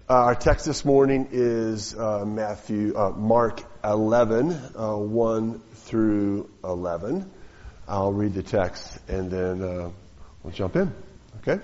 Our text this morning is Mark 11, 1 through 11. I'll read the text and then we'll jump in. Okay?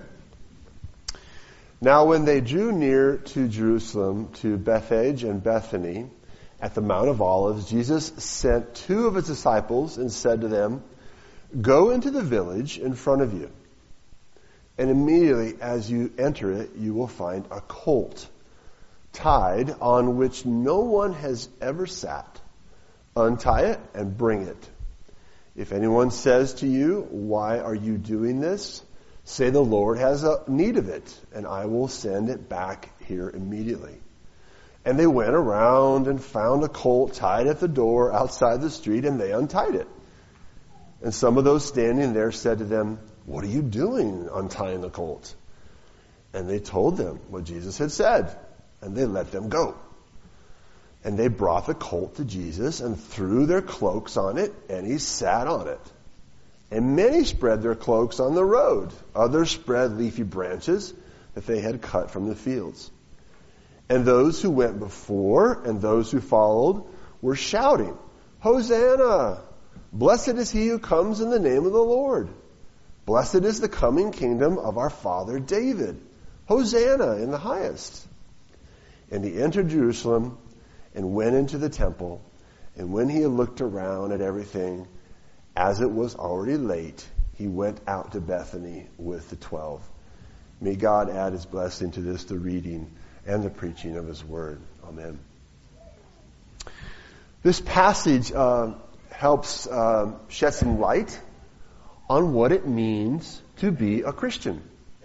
Now when they drew near to Jerusalem, to Bethphage and Bethany, at the Mount of Olives, Jesus sent two of his disciples and said to them, "Go into the village in front of you. And immediately as you enter it, you will find a colt tied on which no one has ever sat. Untie it and bring it. If anyone says to you, 'Why are you doing this?' say, 'The Lord has a need of it, and I will send it back here immediately.'" And they went around and found a colt tied at the door outside the street, and they untied it. And some of those standing there said to them, "What are you doing untying the colt?" And they told them what Jesus had said, and they let them go. And they brought the colt to Jesus and threw their cloaks on it, and he sat on it. And many spread their cloaks on the road. Others spread leafy branches that they had cut from the fields. And those who went before and those who followed were shouting, "Hosanna! Blessed is he who comes in the name of the Lord. Blessed is the coming kingdom of our father David. Hosanna in the highest." And he entered Jerusalem and went into the temple. And when he had looked around at everything, as it was already late, he went out to Bethany with the 12. May God add his blessing to this, the reading and the preaching of his word. Amen. This passage helps shed some light on what it means to be a Christian.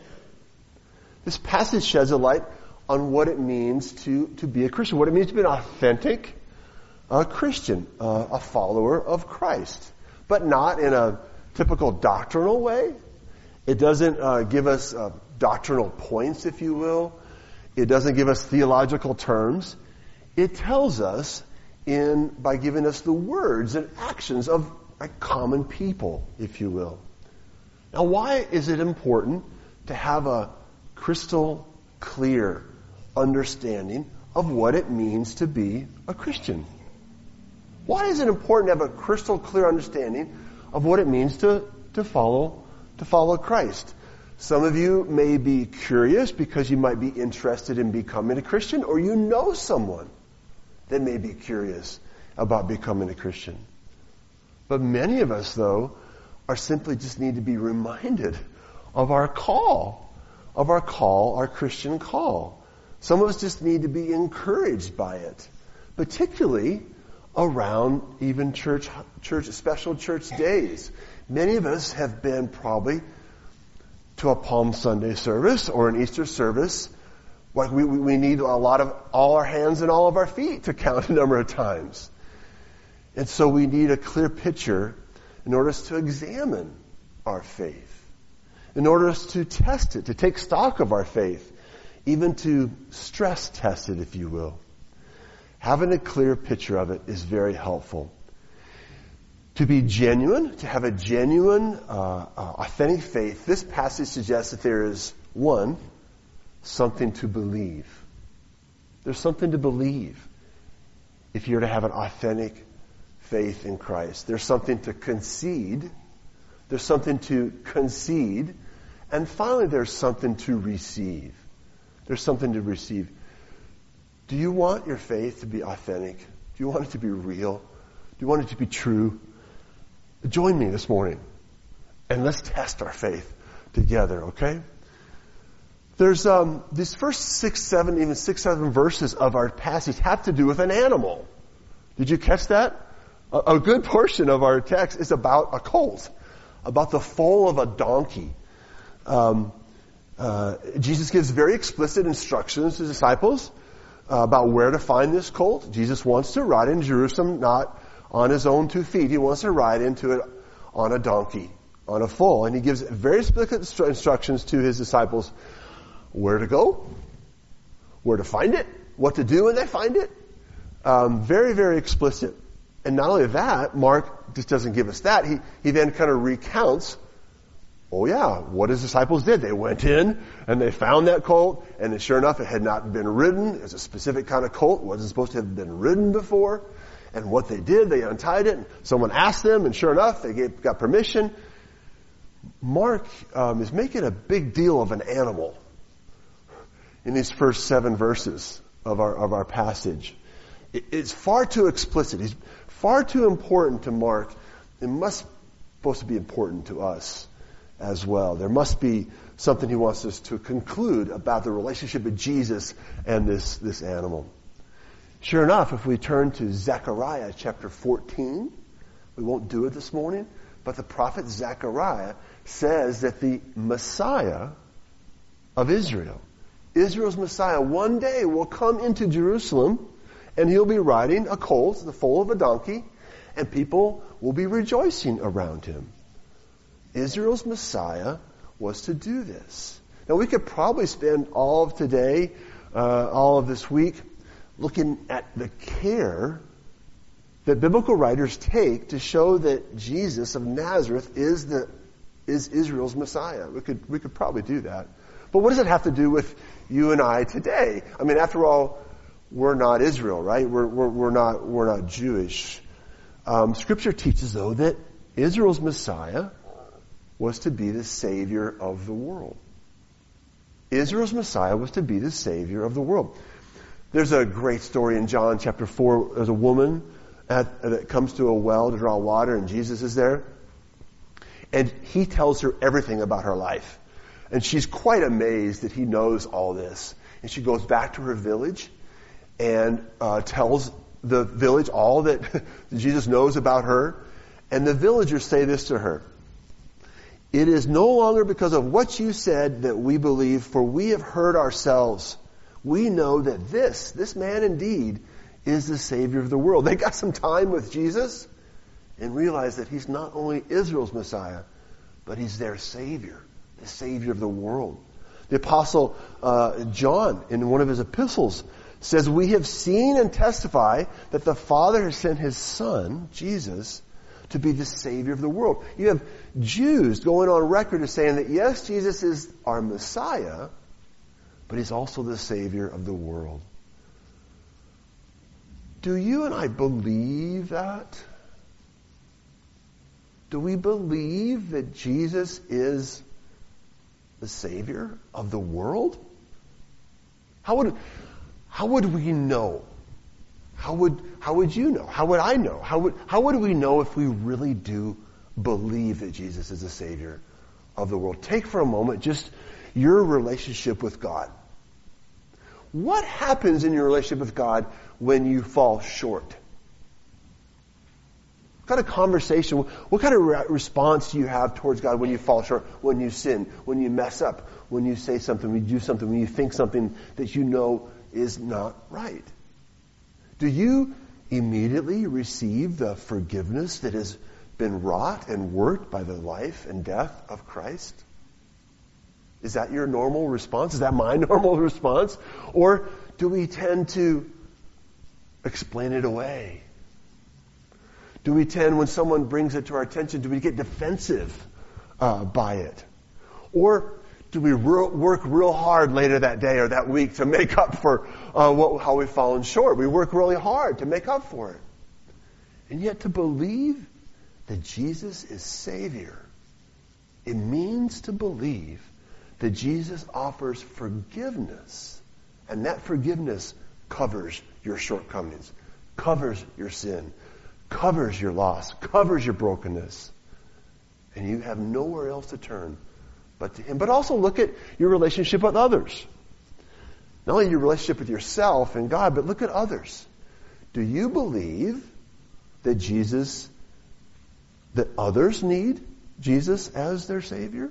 This passage sheds a light on what it means to be a Christian, what it means to be an authentic Christian, a follower of Christ, but not in a typical doctrinal way. It doesn't give us doctrinal points, if you will. It doesn't give us theological terms. It tells us by giving us the words and actions of common people, if you will. Now, why is it important to have a crystal clear understanding of what it means to be a Christian? Why is it important to have a crystal clear understanding of what it means to follow Christ? Some of you may be curious because you might be interested in becoming a Christian, or you know someone that may be curious about becoming a Christian. But many of us, though, are simply just need to be reminded of our call, our Christian call. Some of us just need to be encouraged by it, particularly around even special church days. Many of us have been probably to a Palm Sunday service or an Easter service. Like we need a lot of all our hands and all of our feet to count a number of times. And so we need a clear picture in order to examine our faith, in order to test it, to take stock of our faith, even to stress test it, if you will. Having a clear picture of it is very helpful. To be genuine, to have a genuine, authentic faith, this passage suggests that there is, one, something to believe. There's something to believe if you're to have an authentic faith in Christ. There's something to concede. There's something to concede. And finally, there's something to receive. There's something to receive. Do you want your faith to be authentic? Do you want it to be real? Do you want it to be true? Join me this morning and let's test our faith together, okay? There's these first 6, 7 verses of our passage have to do with an animal. Did you catch that? A good portion of our text is about a colt, about the foal of a donkey. Jesus gives very explicit instructions to disciples about where to find this colt. Jesus wants to ride in Jerusalem, not on his own 2 feet. He wants to ride into it on a donkey, on a foal. And he gives very explicit instructions to his disciples where to go, where to find it, what to do when they find it. Very, very explicit. And not only that, Mark just doesn't give us that. He then kind of recounts Oh yeah, what his disciples did. They went in and they found that colt, and sure enough, it had not been ridden. It was a specific kind of colt. It wasn't supposed to have been ridden before. And what they did, they untied it. And someone asked them, and sure enough, they got permission. Mark is making a big deal of an animal in these first 7 verses of our passage. It's far too explicit. He's far too important to Mark. It must supposed to be important to us as well. There must be something he wants us to conclude about the relationship of Jesus and this animal. Sure enough, if we turn to Zechariah chapter 14, we won't do it this morning, but the prophet Zechariah says that the Messiah of Israel, Israel's Messiah, one day will come into Jerusalem, and he'll be riding a colt, the foal of a donkey, and people will be rejoicing around him. Israel's Messiah was to do this. Now we could probably spend all of today, all of this week, looking at the care that biblical writers take to show that Jesus of Nazareth is Israel's Messiah. We could probably do that. But what does it have to do with you and I today? I mean, after all, we're not Israel, right? We're not Jewish. Scripture teaches, though, that Israel's Messiah was to be the Savior of the world. Israel's Messiah was to be the Savior of the world. There's a great story in John chapter 4. There's a woman that comes to a well to draw water, and Jesus is there. And he tells her everything about her life. And she's quite amazed that he knows all this. And she goes back to her village and tells the village all that Jesus knows about her. And the villagers say this to her: "It is no longer because of what you said that we believe, for we have heard ourselves. We know that this man indeed is the Savior of the world." They got some time with Jesus and realized that he's not only Israel's Messiah, but he's their Savior, the Savior of the world. The Apostle John, in one of his epistles, says, "We have seen and testify that the Father has sent his Son, Jesus, to be the Savior of the world." You have Jews going on record as saying that, yes, Jesus is our Messiah, but he's also the Savior of the world. Do you and I believe that? Do we believe that Jesus is the Savior of the world? How would we know? How would you know? How would I know? How would we know if we really do believe that Jesus is the Savior of the world? Take for a moment just your relationship with God. What happens in your relationship with God when you fall short? What kind of conversation, what kind of response do you have towards God when you fall short, when you sin, when you mess up, when you say something, when you do something, when you think something that you know is not right? Do you immediately receive the forgiveness that has been wrought and worked by the life and death of Christ? Is that your normal response? Is that my normal response? Or do we tend to explain it away? Do we tend, when someone brings it to our attention, do we get defensive by it? Or do we work real hard later that day or that week to make up for how we've fallen short? We work really hard to make up for it. And yet to believe that Jesus is Savior, it means to believe that Jesus offers forgiveness. And that forgiveness covers your shortcomings, covers your sin, covers your loss, covers your brokenness. And you have nowhere else to turn but to Him. But also look at your relationship with others. Not only your relationship with yourself and God, but look at others. Do you believe that others need Jesus as their Savior?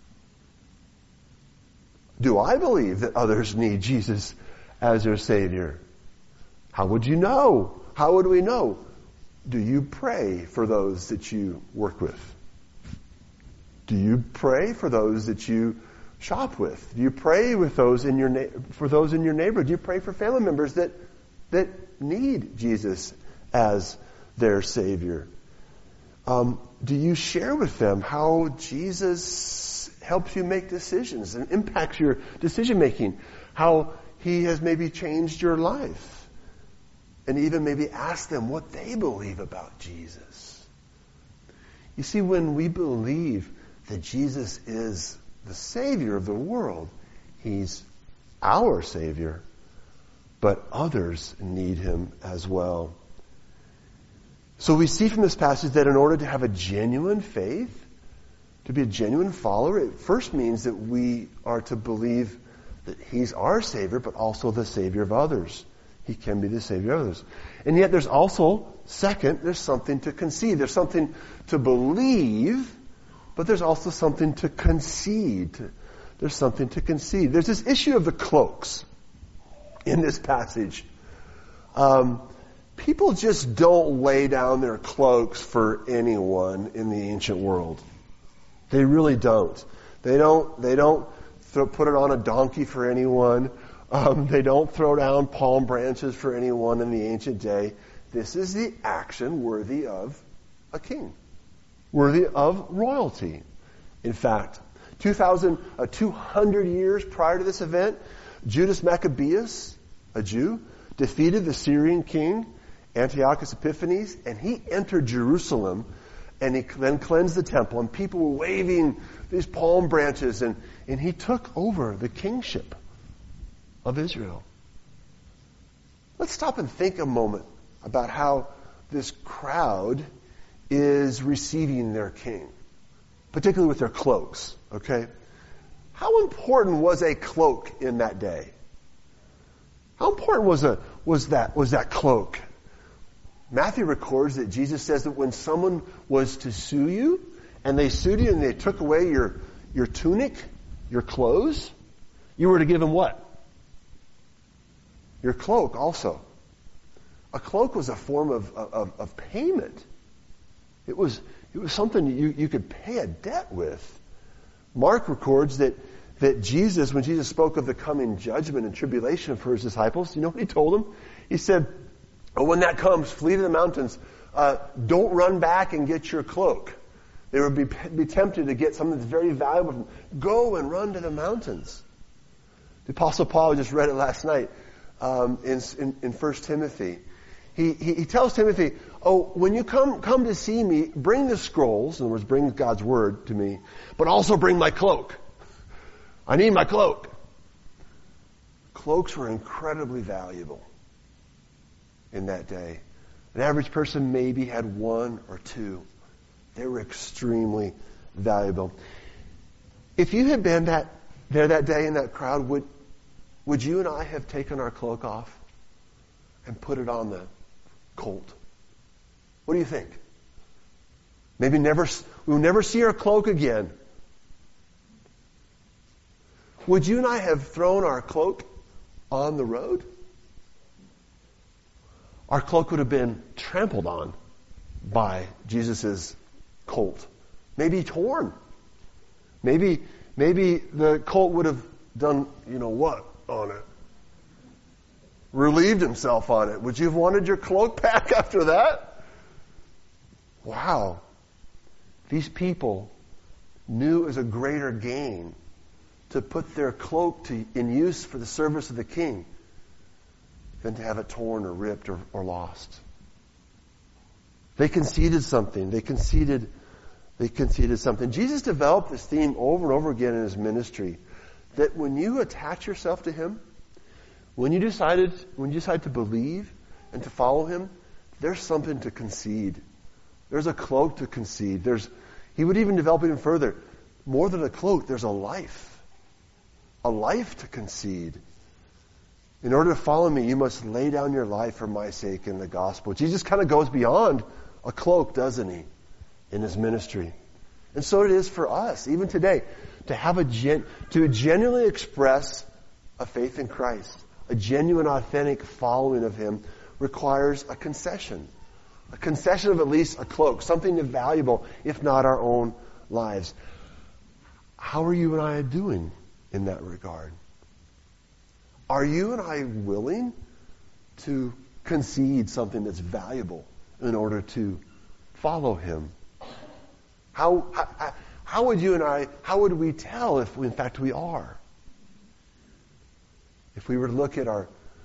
Do I believe that others need Jesus as their Savior? How would you know? How would we know? Do you pray for those that you work with? Do you pray for those that you shop with? Do you pray with those for those in your neighborhood? Do you pray for family members that need Jesus as their Savior? Do you share with them how Jesus helps you make decisions and impacts your decision making? How he has maybe changed your life? And even maybe ask them what they believe about Jesus. You see, when we believe that Jesus is the Savior of the world, he's our Savior, but others need him as well. So we see from this passage that in order to have a genuine faith, to be a genuine follower, it first means that we are to believe that he's our Savior, but also the Savior of others. He can be the Savior of others. And yet there's also, second, there's something to concede. There's something to believe, but there's also something to concede. There's something to concede. There's this issue of the cloaks in this passage. People just don't lay down their cloaks for anyone in the ancient world. They really don't. They don't put it on a donkey for anyone. They don't throw down palm branches for anyone in the ancient day. This is the action worthy of a king, worthy of royalty. In fact, 200 years prior to this event, Judas Maccabeus, a Jew, defeated the Syrian king Antiochus Epiphanes, and he entered Jerusalem, and he then cleansed the temple, and people were waving these palm branches, and he took over the kingship of Israel. Let's stop and think a moment about how this crowd is receiving their king, particularly with their cloaks, okay? How important was a cloak in that day? How important was that cloak? Matthew records that Jesus says that when someone was to sue you, and they sued you and they took away your tunic, your clothes, you were to give them what? Your cloak also. A cloak was a form of payment. It was something you could pay a debt with. Mark records that Jesus, when Jesus spoke of the coming judgment and tribulation for his disciples, you know what he told them? He said, "Oh, when that comes, flee to the mountains. Don't run back and get your cloak." They would be tempted to get something that's very valuable. Go and run to the mountains. The Apostle Paul, just read it last night in 1 Timothy. He tells Timothy, "Oh, when you come to see me, bring the scrolls," in other words, bring God's word to me, "but also bring my cloak. I need my cloak." Cloaks were incredibly valuable in that day. An average person maybe had one or two. They were extremely valuable. If you had been there that day in that crowd, would you and I have taken our cloak off and put it on the colt? What do you think? Maybe we'll never see our cloak again. Would you and I have thrown our cloak on the road? Our cloak would have been trampled on by Jesus' colt. Maybe torn. Maybe the colt would have done, you know what, on it. Relieved himself on it. Would you have wanted your cloak back after that? Wow. These people knew it was a greater gain to put their cloak in use for the service of the king than to have it torn or ripped or lost. They conceded something. They conceded something. Jesus developed this theme over and over again in his ministry, that when you attach yourself to him, when you decide to believe and to follow him, there's something to concede. There's a cloak to concede. He would even develop even further. More than a cloak, there's a life. A life to concede. In order to follow me, you must lay down your life for my sake in the gospel. Jesus kind of goes beyond a cloak, doesn't he, in his ministry? And so it is for us, even today, to genuinely express a faith in Christ. A genuine, authentic following of him requires a concession. A concession of at least a cloak, something valuable, if not our own lives. How are you and I doing in that regard? Are you and I willing to concede something that's valuable in order to follow him How would you and I, how would we tell if in fact we are? If we were to look at our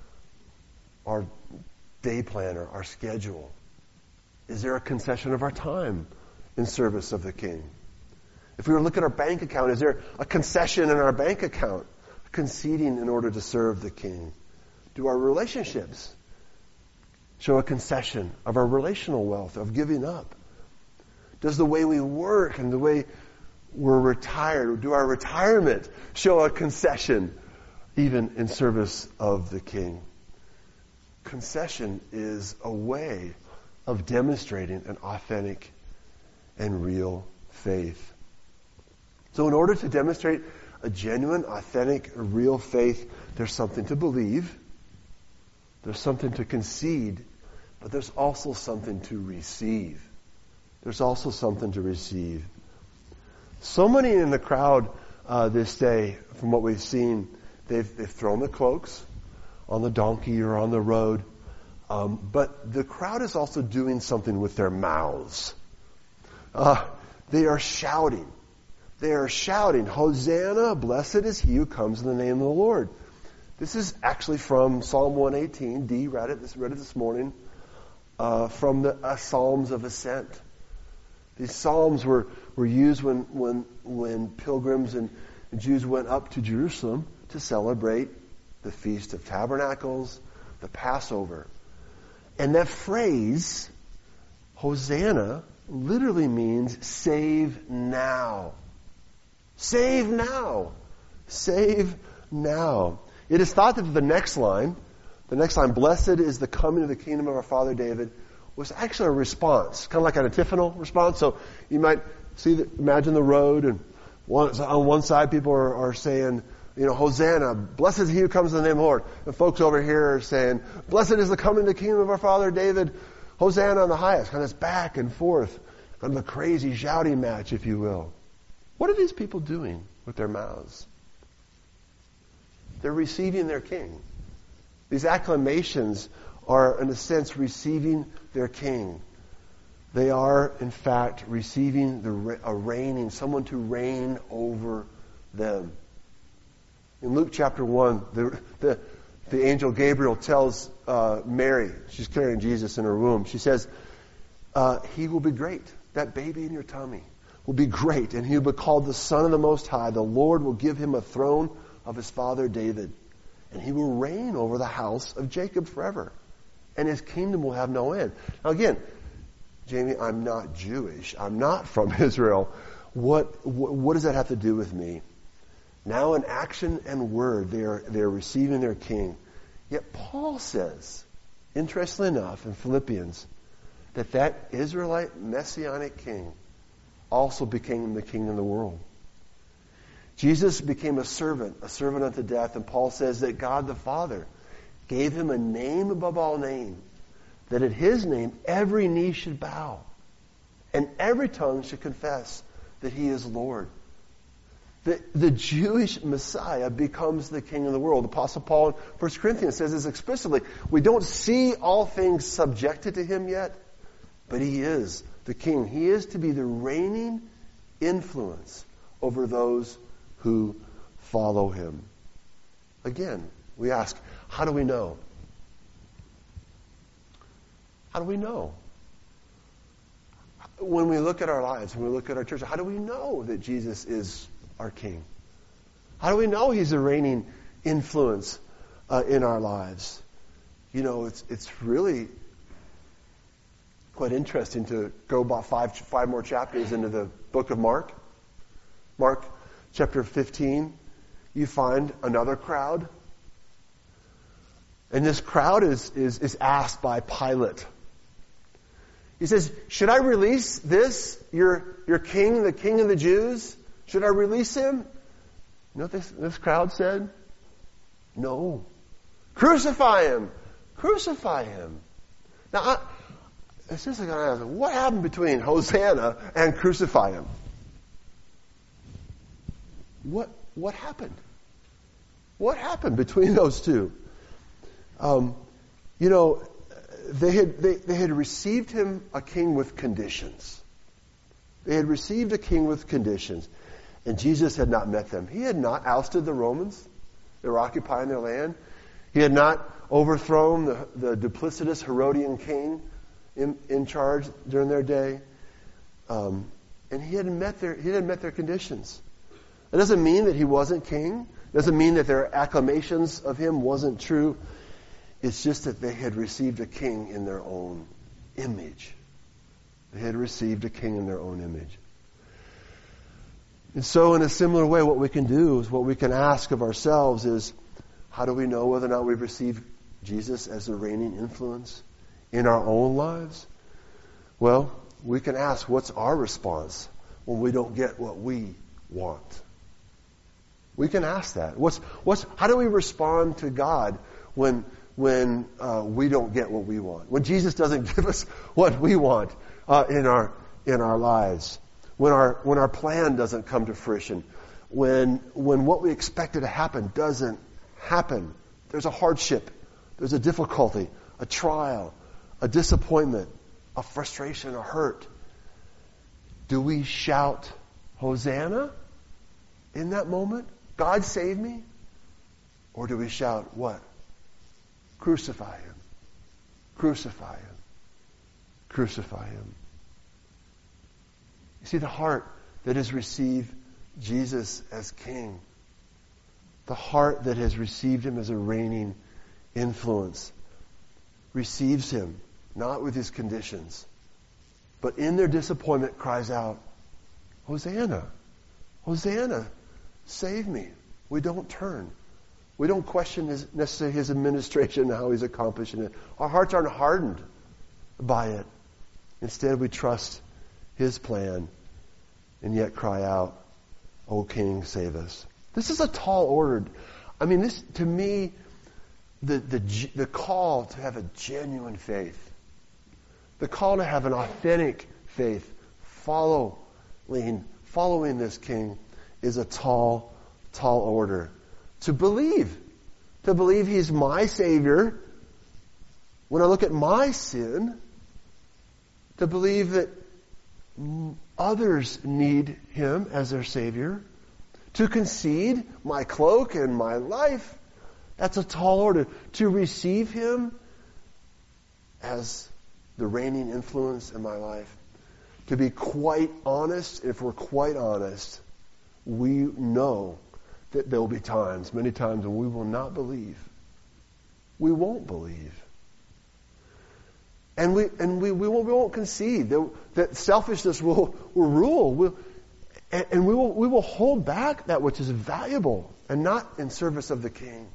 day planner, our schedule, is there a concession of our time in service of the King? If we were to look at our bank account, is there a concession in our bank account, conceding in order to serve the King? Do our relationships show a concession of our relational wealth, of giving up? Does the way we work and the way we're retired, do our retirement show a concession even in service of the King? Concession is a way of demonstrating an authentic and real faith. So in order to demonstrate a genuine, authentic, real faith, there's something to believe, there's something to concede, but there's also something to receive. There's also something to receive. So many in the crowd this day, from what we've seen, they've thrown the cloaks on the donkey or on the road. But the crowd is also doing something with their mouths. They are shouting. They are shouting, Hosanna, blessed is he who comes in the name of the Lord. This is actually from Psalm 118. Dee read it this morning. From the Psalms of Ascent. These psalms were used when pilgrims and Jews went up to Jerusalem to celebrate the Feast of Tabernacles, the Passover. And that phrase, Hosanna, literally means save now. Save now. Save now. It is thought that the next line, blessed is the coming of the kingdom of our father David, was actually a response, kind of like an antiphonal response. So you might imagine the road, and on one side people are saying, Hosanna, blessed is he who comes in the name of the Lord. And folks over here are saying, blessed is the coming of the kingdom of our father David, Hosanna on the highest. Kind of this back and forth, kind of a crazy shouting match, if you will. What are these people doing with their mouths? They're receiving their king. These acclamations are, in a sense, receiving their king. They are, in fact, receiving a reigning, someone to reign over them. In Luke chapter 1, the angel Gabriel tells Mary, she's carrying Jesus in her womb, she says, he will be great. That baby in your tummy will be great, and he will be called the Son of the Most High. The Lord will give him a throne of his father David, and he will reign over the house of Jacob forever, and his kingdom will have no end. Now again, Jamie, I'm not Jewish. I'm not from Israel. What does that have to do with me? Now in action and word, they're receiving their king. Yet Paul says, interestingly enough, in Philippians, that Israelite messianic king also became the king of the world. Jesus became a servant unto death, and Paul says that God the Father gave him a name above all names, that at his name every knee should bow, and every tongue should confess that he is Lord. The Jewish Messiah becomes the king of the world. Apostle Paul in 1 Corinthians says this explicitly. We don't see all things subjected to him yet, but he is the king. He is to be the reigning influence over those who follow him. Again, we ask, how do we know? How do we know? When we look at our lives, when we look at our church, how do we know that Jesus is our king? How do we know he's a reigning influence in our lives? It's really quite interesting to go about five more chapters into the book of Mark. Mark chapter 15, you find another crowd. And this crowd is asked by Pilate. He says, should I release this, your king, the king of the Jews? Should I release him? You know what this crowd said? No. Crucify him. Crucify him. Now, it's just like I ask, what happened between Hosanna and crucify him? What happened? What happened between those two? They had received him a king with conditions. They had received a king with conditions, and Jesus had not met them. He had not ousted the Romans. They were occupying their land. He had not overthrown the duplicitous Herodian king in charge during their day. And he hadn't met their conditions. It doesn't mean that he wasn't king. It doesn't mean that their acclamations of him wasn't true. It's just that they had received a king in their own image. They had received a king in their own image. And so in a similar way, what we can do is what we can ask of ourselves is, how do we know whether or not we've received Jesus as the reigning influence in our own lives? Well, we can ask, what's our response when we don't get what we want? We can ask that. How do we respond to God when we don't get what we want? When Jesus doesn't give us what we want in our lives? When our plan doesn't come to fruition? When what we expected to happen doesn't happen? There's a hardship. There's a difficulty, a trial, a disappointment, a frustration, a hurt. Do we shout, Hosanna, in that moment? God save me? Or do we shout, what? Crucify him. Crucify him. Crucify him. You see, the heart that has received Jesus as king, the heart that has received him as a reigning influence, receives him not with his conditions, but in their disappointment cries out, Hosanna, Hosanna, save me. We don't turn. We don't question necessarily his administration and how he's accomplishing it. Our hearts aren't hardened by it. Instead, we trust his plan and yet cry out, O King, save us. This is a tall order. I mean, this, to me, the call to have a genuine faith, the call to have an authentic faith, following this King, is a tall order. To believe he's my Savior, when I look at my sin, to believe that others need him as their Savior, to concede my cloak and my life, that's a tall order. To receive him as the reigning influence in my life. To be quite honest, if we're quite honest, we know that there will be times, many times, when we will not believe. We won't believe. And we won't concede. That selfishness will rule. And we will hold back that which is valuable and not in service of the King.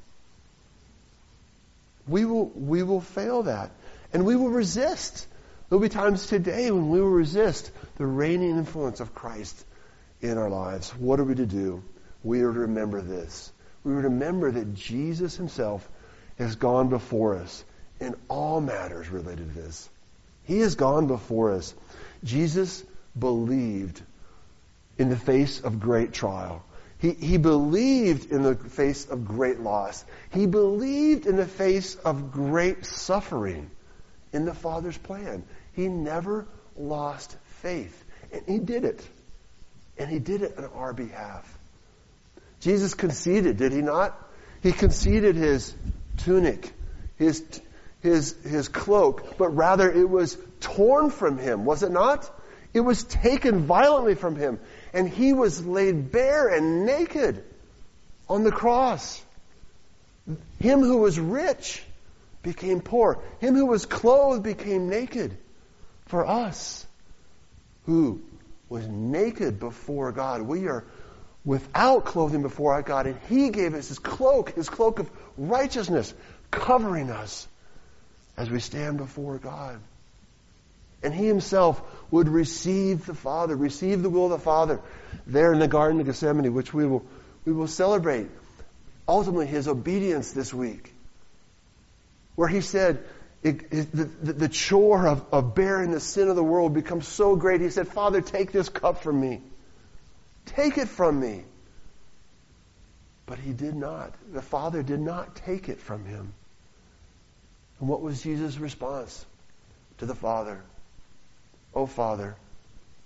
We will fail that. And we will resist. There will be times today when we will resist the reigning influence of Christ in our lives. What are we to do? We are to remember this. We are to remember that Jesus himself has gone before us in all matters related to this. He has gone before us. Jesus believed in the face of great trial. He believed in the face of great loss. He believed in the face of great suffering in the Father's plan. He never lost faith. And he did it. And he did it on our behalf. Jesus conceded, did he not? He conceded his tunic, his cloak, but rather it was torn from him, was it not? It was taken violently from him, and he was laid bare and naked on the cross. Him who was rich became poor. Him who was clothed became naked for us, who was naked before God. We are without clothing before our God, and he gave us his cloak of righteousness, covering us as we stand before God. And he himself would receive the Father, receive the will of the Father there in the Garden of Gethsemane, which we will celebrate. Ultimately, his obedience this week, where he said, the chore of bearing the sin of the world becomes so great. He said, Father, take this cup from me. Take it from me. But he did not. The Father did not take it from him. And what was Jesus' response to the Father? Oh, Father,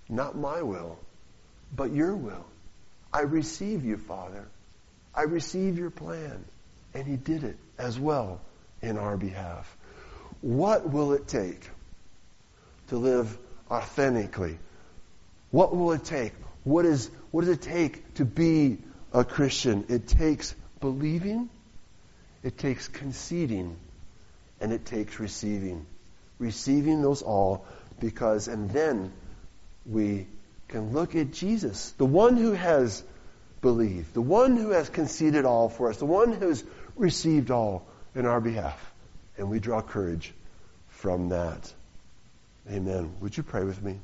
Not my will, but your will. I receive you, Father. I receive your plan. And he did it as well in our behalf. What will it take to live authentically? What will it take? What does it take to be a Christian? It takes believing, it takes conceding, and it takes receiving. Receiving those all and then we can look at Jesus, the one who has believed, the one who has conceded all for us, the one who's received all in our behalf. And we draw courage from that. Amen. Would you pray with me?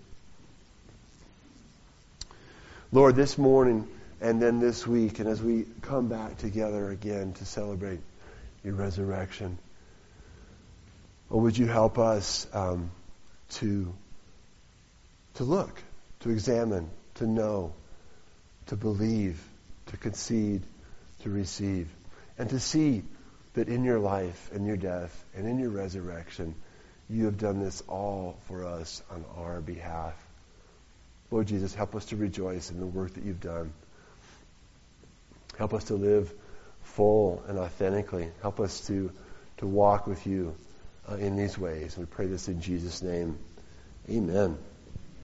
Lord, this morning and then this week, and as we come back together again to celebrate your resurrection, would you help us to look, to examine, to know, to believe, to concede, to receive, and to see that in your life and your death and in your resurrection, you have done this all for us on our behalf. Lord Jesus, help us to rejoice in the work that you've done. Help us to live full and authentically. Help us to walk with you in these ways. We pray this in Jesus' name. Amen.